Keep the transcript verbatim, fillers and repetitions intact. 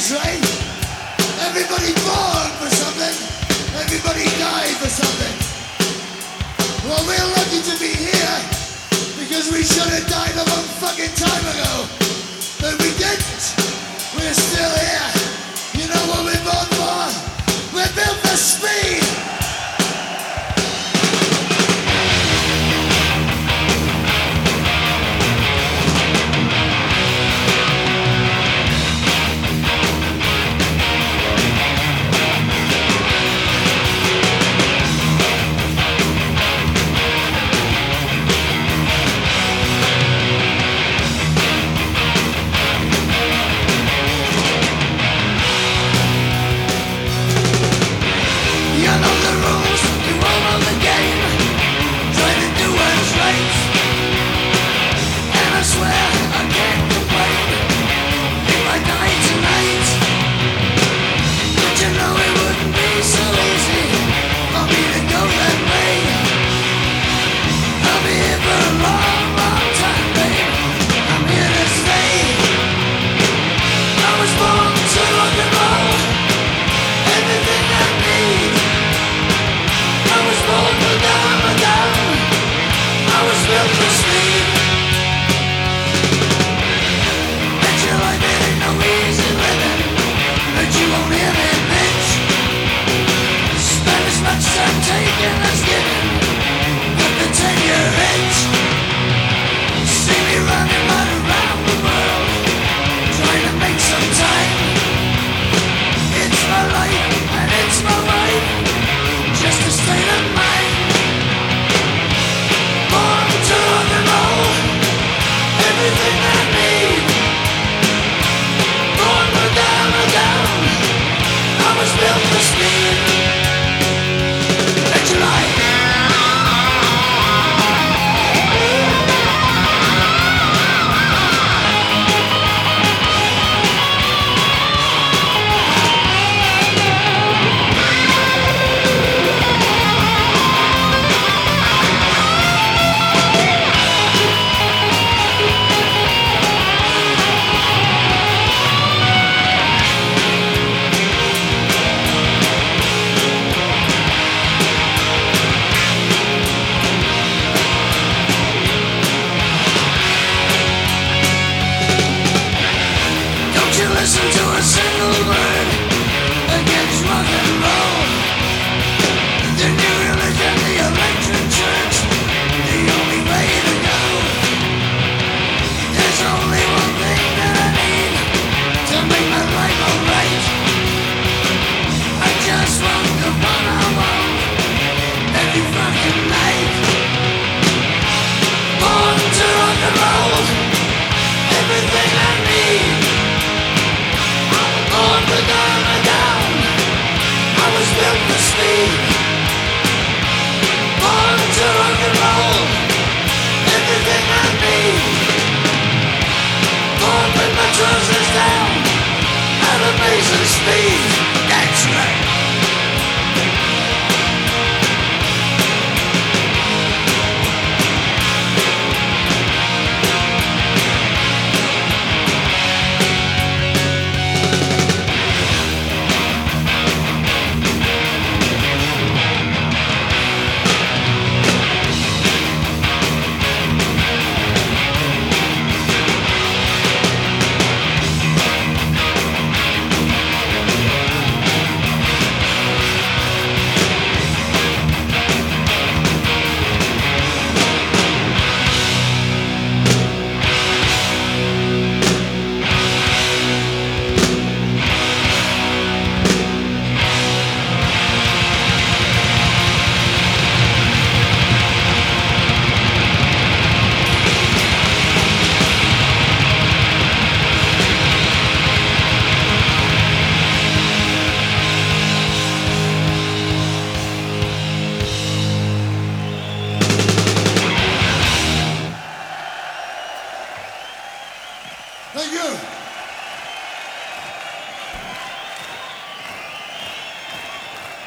is, right? Everybody born for something. Everybody died for something. Well, we're lucky to be here because we should have died a long fucking time ago. But we didn't. We're still here. You know what we're born for? We're built for speed. Listen to a single word against rock and roll. The new religion, the electric church, the only way to go. There's only one thing that I need to make my life alright. I just want the one I want every fucking night. Born to rock and roll, everything I need. On the down and down, I was built for speed. Born to rock and roll, everything I need. Born with my trousers down, at amazing speed.